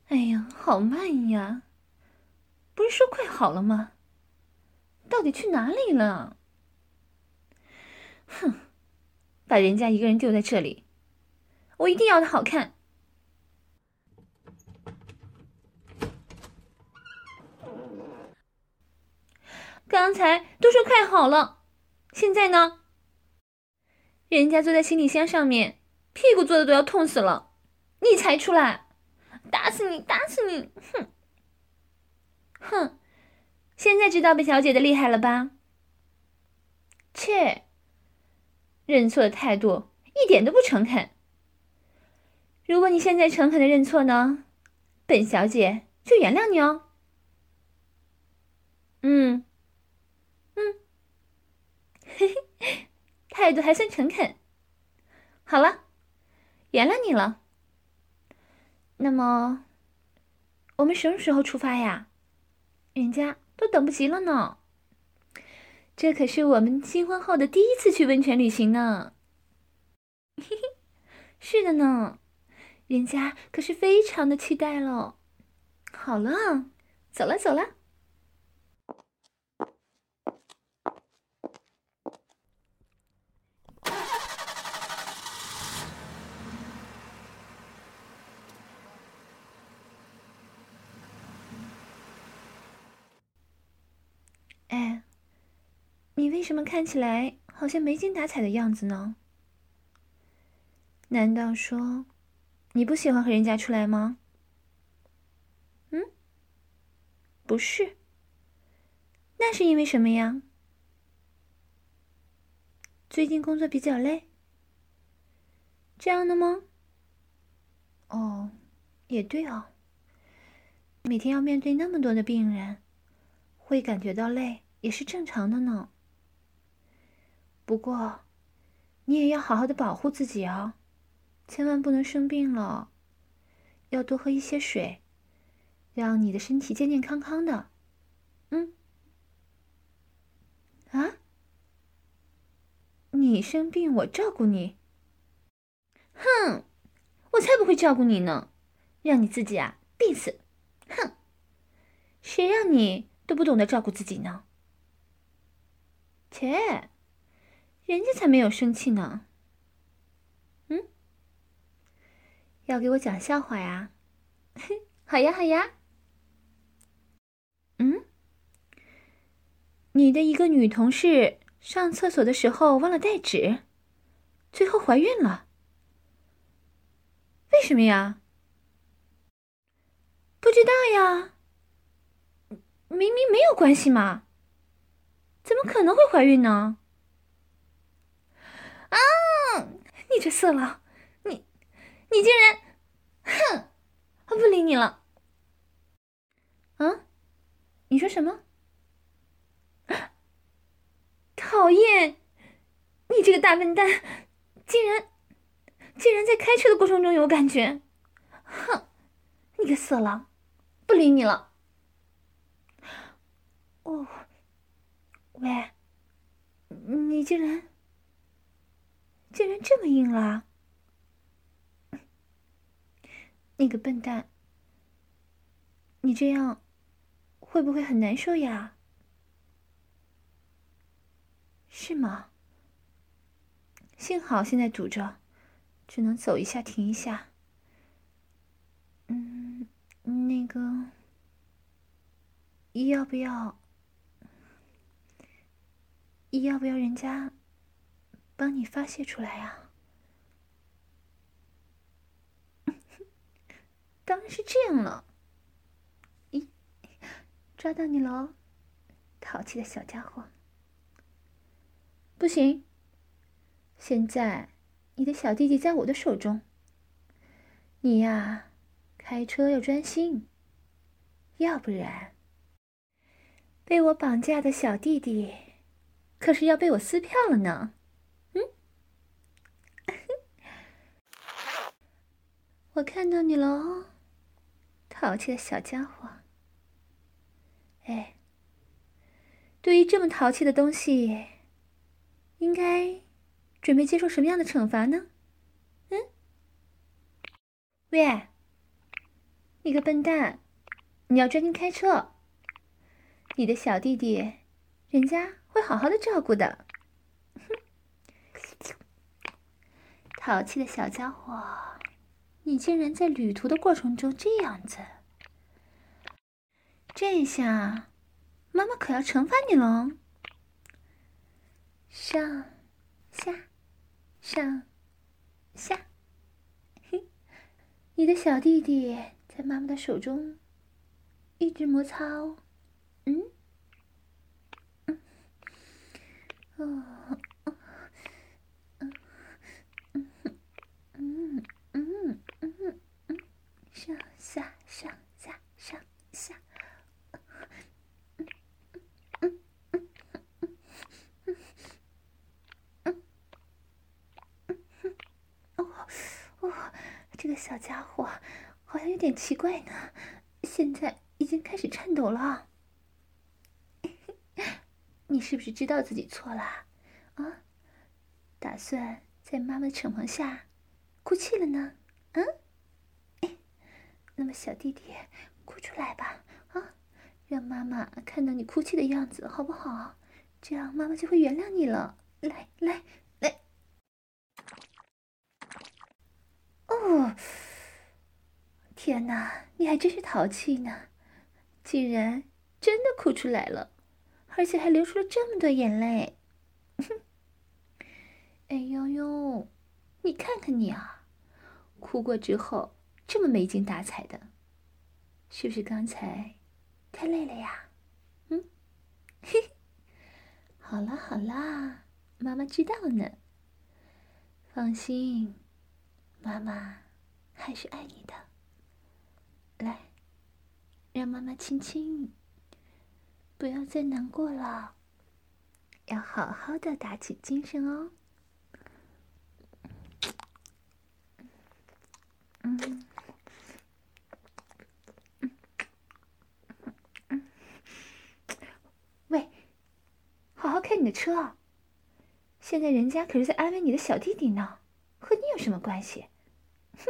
哎呀，好慢呀！不是说快好了吗？到底去哪里了？哼，把人家一个人丢在这里，我一定要他好看。刚才都说快好了，现在呢？人家坐在行李箱上面，屁股坐的都要痛死了，你才出来，打死你，打死你！哼哼，现在知道本小姐的厉害了吧？切，认错的态度一点都不诚恳。如果你现在诚恳的认错呢，本小姐就原谅你哦。嗯嗯，嘿嘿，态度还算诚恳。好了，原谅你了。那么，我们什么时候出发呀？人家都等不及了呢。这可是我们新婚后的第一次去温泉旅行呢。嘿嘿，是的呢，人家可是非常的期待了。好了，走了走了。哎，你为什么看起来好像没精打采的样子呢？难道说你不喜欢和人家出来吗？嗯，不是，那是因为什么呀？最近工作比较累，这样的吗？哦，也对哦，每天要面对那么多的病人，会感觉到累也是正常的呢。不过，你也要好好的保护自己哦，千万不能生病了，要多喝一些水，让你的身体健健康康的。嗯，啊，你生病我照顾你？哼，我才不会照顾你呢，让你自己啊病死！哼，谁让你都不懂得照顾自己呢？切，人家才没有生气呢。嗯，要给我讲笑话呀？好呀，好呀。嗯，你的一个女同事上厕所的时候忘了带纸，最后怀孕了，为什么呀？不知道呀，明明没有关系嘛，怎么可能会怀孕呢？啊！你这色狼，你竟然，哼！我不理你了。啊？你说什么？讨厌！你这个大笨蛋，竟然在开车的过程中有感觉。哼！你个色狼，不理你了。哦，喂，你竟然这么硬了！你个笨蛋，你这样会不会很难受呀？是吗？幸好现在堵着，只能走一下停一下。嗯，那个，要不要人家帮你发泄出来呀？当然是这样了。咦，抓到你了哦，淘气的小家伙！不行，现在你的小弟弟在我的手中，你呀，开车要专心，要不然被我绑架的小弟弟可是要被我撕票了呢。嗯，我看到你了哦，淘气的小家伙。哎，对于这么淘气的东西，应该准备接受什么样的惩罚呢？嗯，喂， 你个笨蛋，你要专心开车。你的小弟弟，人家会好好的照顾的。淘气的小家伙，你竟然在旅途的过程中这样子，这下妈妈可要惩罚你了。上下上下，嘿，你的小弟弟在妈妈的手中一直摩擦哦。上下上下上下，这个小家伙好像有点奇怪呢，现在已经开始颤抖了。你是不是知道自己错了啊？打算在妈妈的惩罚下哭泣了呢？那么小弟弟，哭出来吧，啊，让妈妈看到你哭泣的样子，好不好？这样妈妈就会原谅你了。来来来，哦，天哪，你还真是淘气呢，竟然真的哭出来了，而且还流出了这么多眼泪。哎呦呦，你看看你啊，哭过之后这么没精打采的，是不是刚才太累了呀？嘿，好啦好啦，妈妈知道呢。放心，妈妈还是爱你的。来，让妈妈亲亲你，不要再难过了，要好好的打起精神哦。喂，好好开你的车啊！现在人家可是在安慰你的小弟弟呢，和你有什么关系？哼！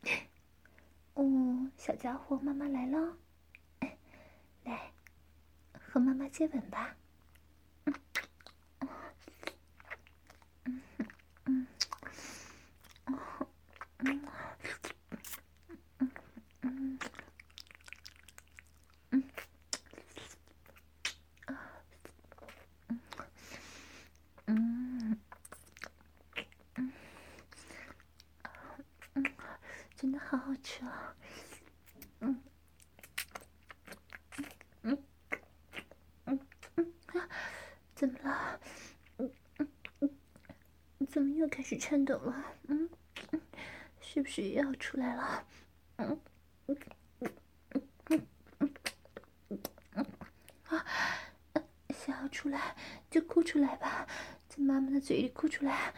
哦，小家伙，妈妈来了，来，和妈妈接吻吧。真的好好吃啊！怎么了？怎么又开始颤抖了？是不是又要出来了？想要出来就哭出来吧，在妈妈的嘴里哭出来。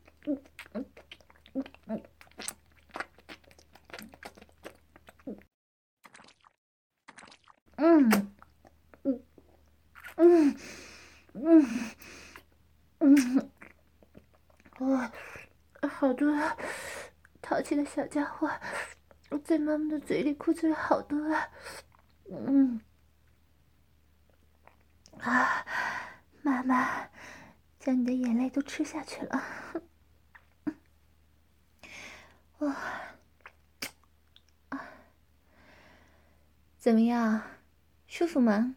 哇，好多淘气的小家伙在妈妈的嘴里哭出来好多啊！妈妈将你的眼泪都吃下去了。哇，怎么样，舒服吗？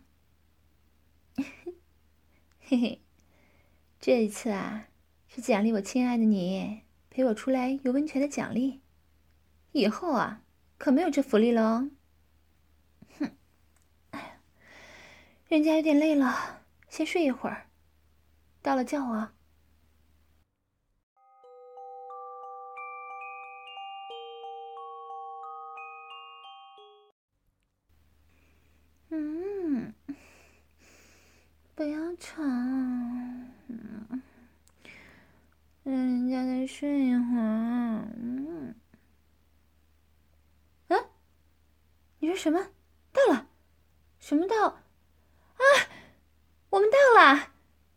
嘿嘿，这一次啊，是奖励我亲爱的你陪我出来游温泉的奖励。以后啊，可没有这福利了哦。哼，哎呀，人家有点累了，先睡一会儿。到了叫我啊。不要吵，让人家再睡一会儿。你说什么？到了？什么到？啊，我们到了！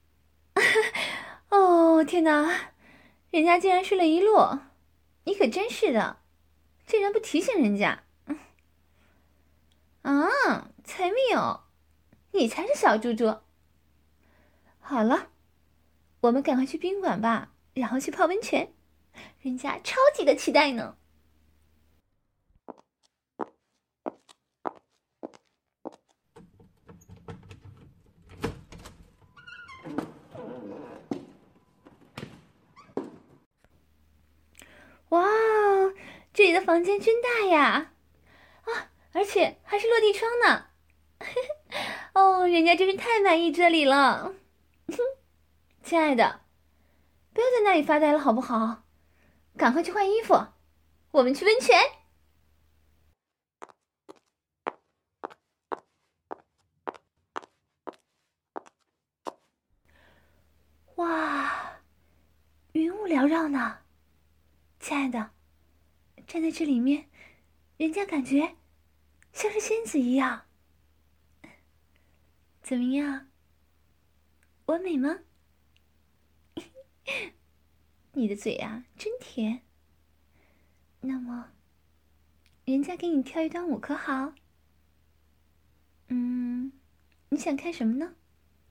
哦，天哪，人家竟然睡了一路，你可真是的，竟然不提醒人家。 啊，才没有，你才是小猪猪。好了，我们赶快去宾馆吧，然后去泡温泉，人家超级的期待呢。哇哦，这里的房间真大呀！啊，而且还是落地窗呢。哦，人家真是太满意这里了。亲爱的，不要在那里发呆了好不好？赶快去换衣服，我们去温泉。哇，云雾缭绕呢。亲爱的，站在这里面，人家感觉像是仙子一样。怎么样？完美吗？你的嘴啊，真甜。那么，人家给你跳一段舞可好？你想看什么呢？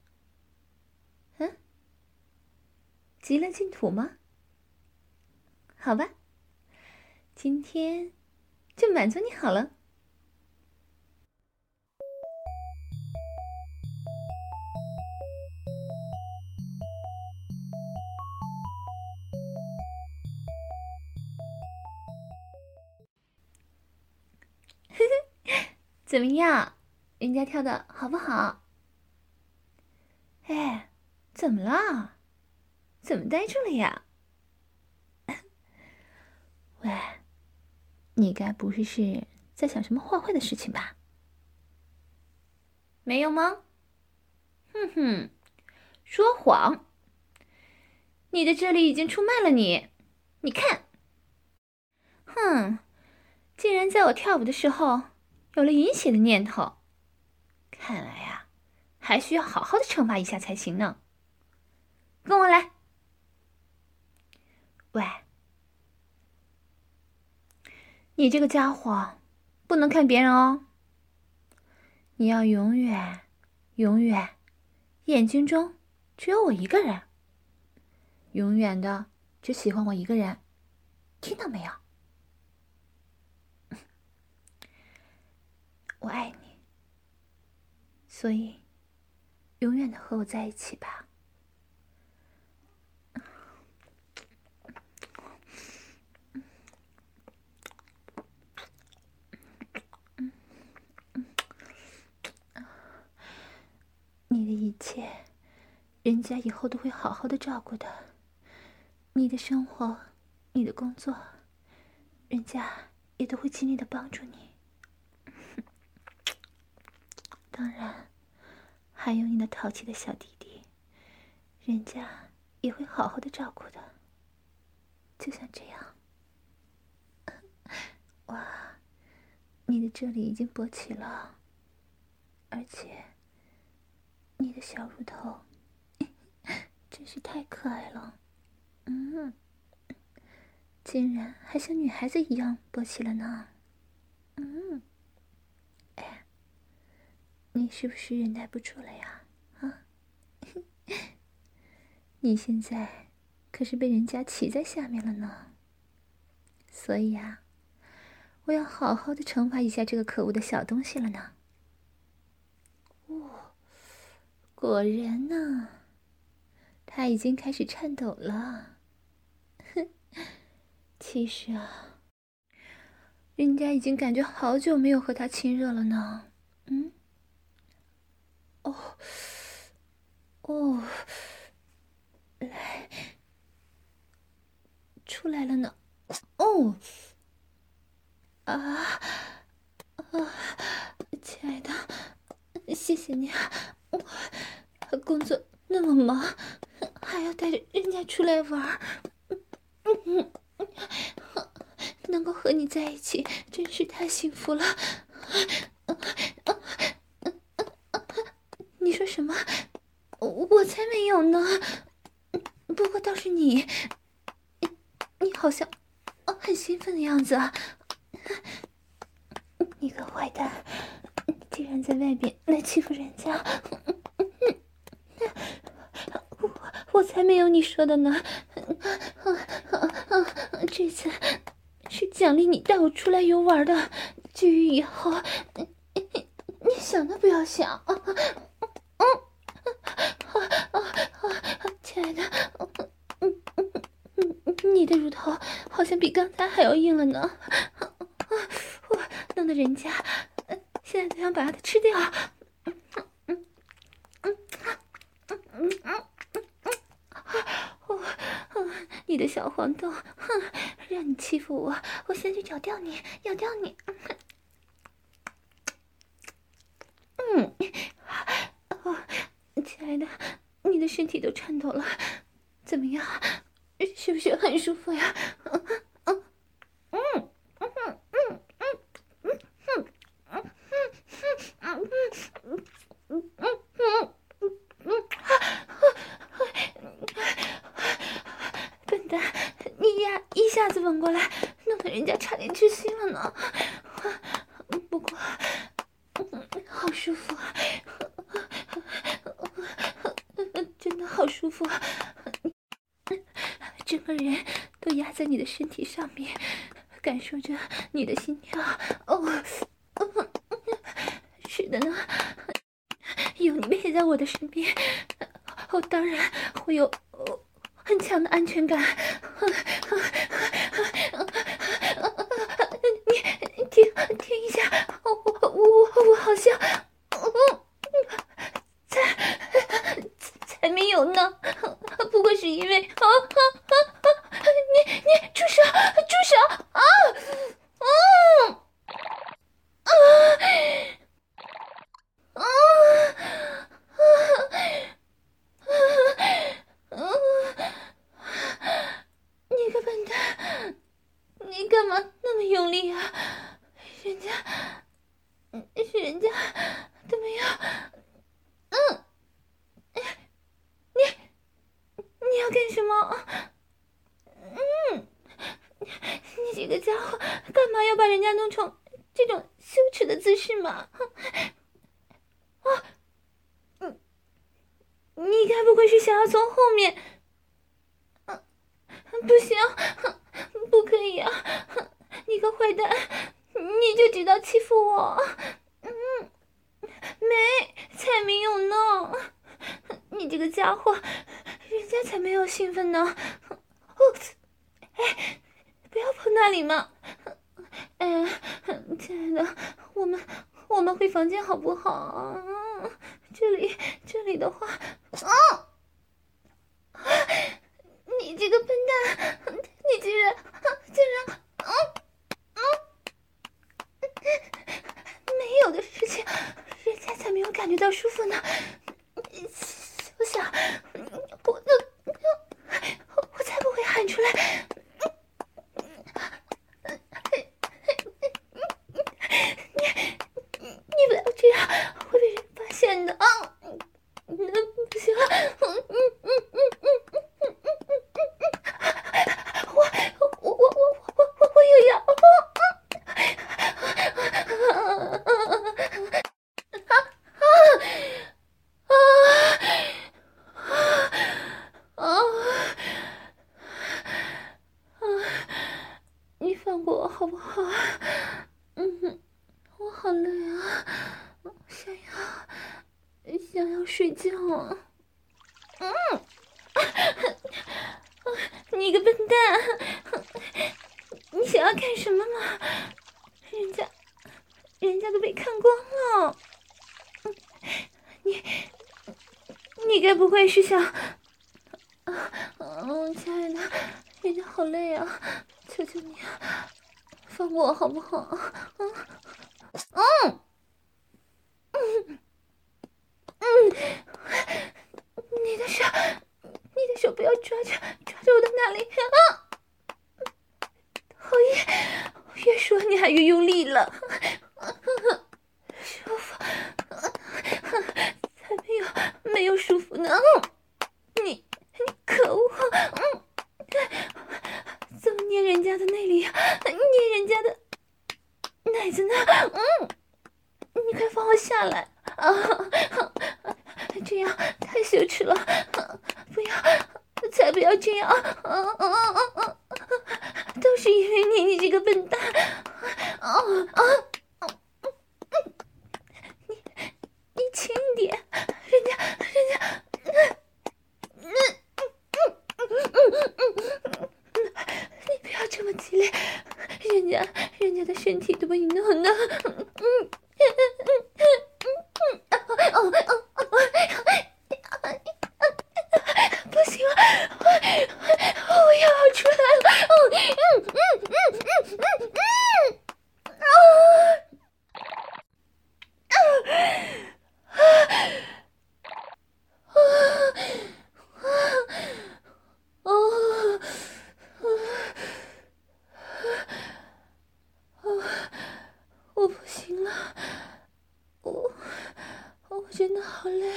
极乐净土吗？好吧，今天就满足你好了。怎么样？人家跳的好不好？哎，怎么了？怎么呆住了呀？喂，你该不是在想什么坏坏的事情吧？没有吗？哼哼，说谎！你的这里已经出卖了你，你看。哼，竟然在我跳舞的时候有了淫邪的念头，看来呀，还需要好好的惩罚一下才行呢。跟我来。喂，你这个家伙，不能看别人哦。你要永远，永远，眼睛中只有我一个人，永远的只喜欢我一个人，听到没有？我爱你，所以永远的和我在一起吧。你的一切，人家以后都会好好的照顾的。你的生活，你的工作，人家也都会尽力的帮助你。当然，还有你那淘气的小弟弟，人家也会好好的照顾的。就像这样。哇，你的这里已经勃起了，而且你的小乳头真是太可爱了。竟然还像女孩子一样勃起了呢。哎，你是不是忍耐不住了呀？啊，你现在可是被人家骑在下面了呢。所以啊，我要好好的惩罚一下这个可恶的小东西了呢。果然呢，他已经开始颤抖了。哼，其实啊，人家已经感觉好久没有和他亲热了呢。哦，来，出来了呢。哦，啊，亲爱的，谢谢你啊，我工作那么忙，还要带着人家出来玩，能够和你在一起真是太幸福了。你说什么？我才没有呢。不过倒是你好像很兴奋的样子啊。你个坏蛋， 竟然在外边来欺负人家，我才没有你说的呢。这次是奖励你带我出来游玩的，至于以后，你想都不要想。亲爱的，你的乳头好像比刚才还要硬了呢，我弄得人家现在都想把它吃掉。你的小黄豆，让你欺负我，我先去咬掉你，咬掉你。亲爱的，你的身体都颤抖了，怎么样？是不是很舒服呀？笨蛋，你呀一下子吻过来，弄得人家差点窒息了呢。不过，好舒服啊，真的好舒服啊！整个人都压在你的身体上面，感受着你的心跳。是的呢，有你陪在我的身边，我当然会有很强的安全感。你听一下，我好像才没有呢，不过是因为你住手啊！你个笨蛋，你干嘛那么用力啊？人家都没有。你要干什么？你这个家伙，干嘛要把人家弄成这种羞耻的姿势嘛？你该不会是想要从后面？不行，不可以啊！你个坏蛋，你就知道欺负我。才没有呢！你这个家伙，人家才没有兴奋呢。不要碰那里嘛！亲爱的，我们回房间好不好？这里的话，你这个笨蛋，你竟然，没有的事情，人家才没有感觉到舒服呢。休想！我才不会喊出来。你不要这样，会被人发现的啊！不行了，我又要。你放过我好不好？我好累啊，想要睡觉啊。你个笨蛋，你想要干什么嘛？人家都被看光了。你该不会是想……亲爱的，人家好累啊，求求你放过我好不好？你的手不要抓着我的那里啊！讨厌，越说你还越用力了，舒服，才没有舒服呢。你可恶，怎么捏人家的内里，捏人家的奶子呢？ 你快放我下来啊！这样太羞耻了，不要，才不要这样！都是因为你，你这个笨蛋！你轻一点，人家。你不要这么激烈，人家的身体都被你弄的。不行了，我要出来了！我不行了，我真的好累，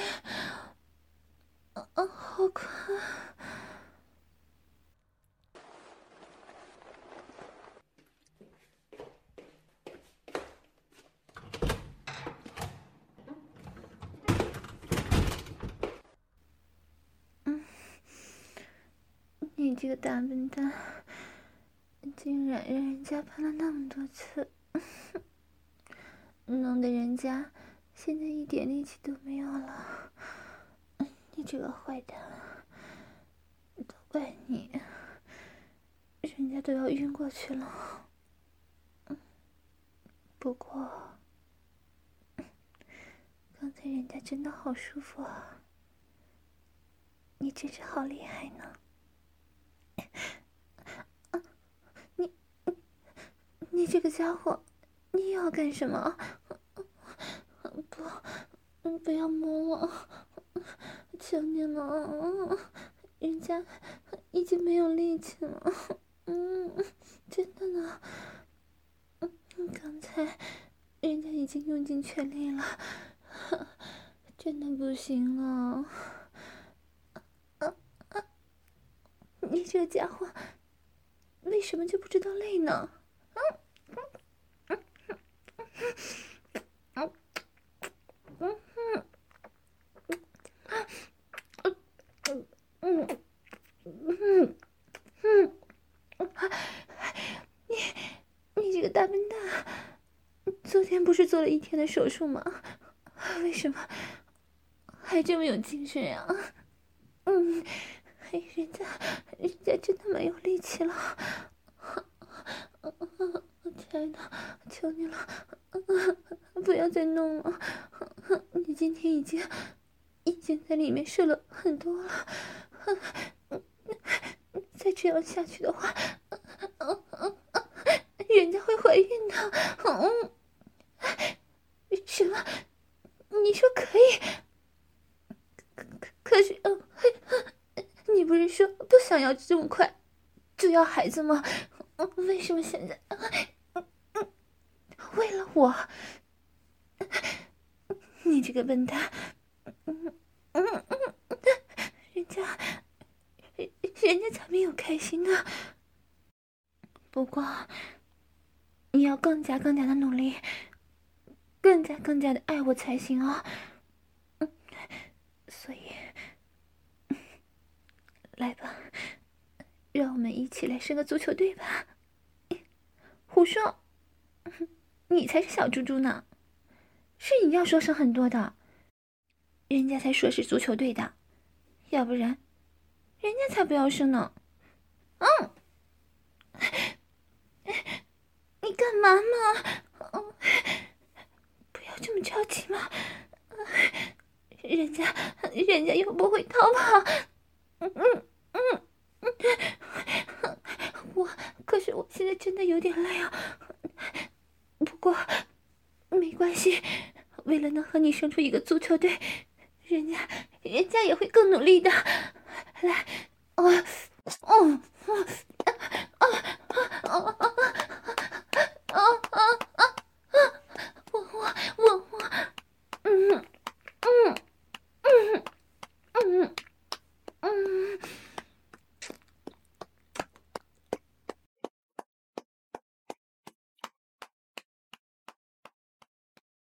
好困。你这个大笨蛋，竟然让人家喷了那么多次，弄得人家现在一点力气都没有了。你这个坏蛋，都怪你，人家都要晕过去了。不过，刚才人家真的好舒服啊，你真是好厉害呢。你这个家伙，你要干什么？不要摸我，求你了，人家已经没有力气了。真的呢，刚才人家已经用尽全力了，真的不行了。你这个家伙，为什么就不知道累呢？你这个大笨蛋，昨天不是做了1天的手术吗？为什么还这么有精神呀？人家真的没有力气了。亲爱的，求你了，不要再弄了。你今天已经在里面射了很多了，再这样下去的话，人家会怀孕的。什么？你说可以？可是，你不是说不想要这么快就要孩子吗？为什么现在？为了我？你这个笨蛋！人家才没有开心呢。不过，你要更加的努力，更加的爱我才行哦。所以，来吧，让我们一起来生个足球队吧。胡说，你才是小猪猪呢，是你要说生很多的，人家才说是足球队的，要不然人家才不要生呢。你干嘛嘛？不要这么着急嘛，人家又不会逃跑。可是我现在真的有点累啊。不过没关系，为了能和你生出一个足球队，人家也会更努力的。来，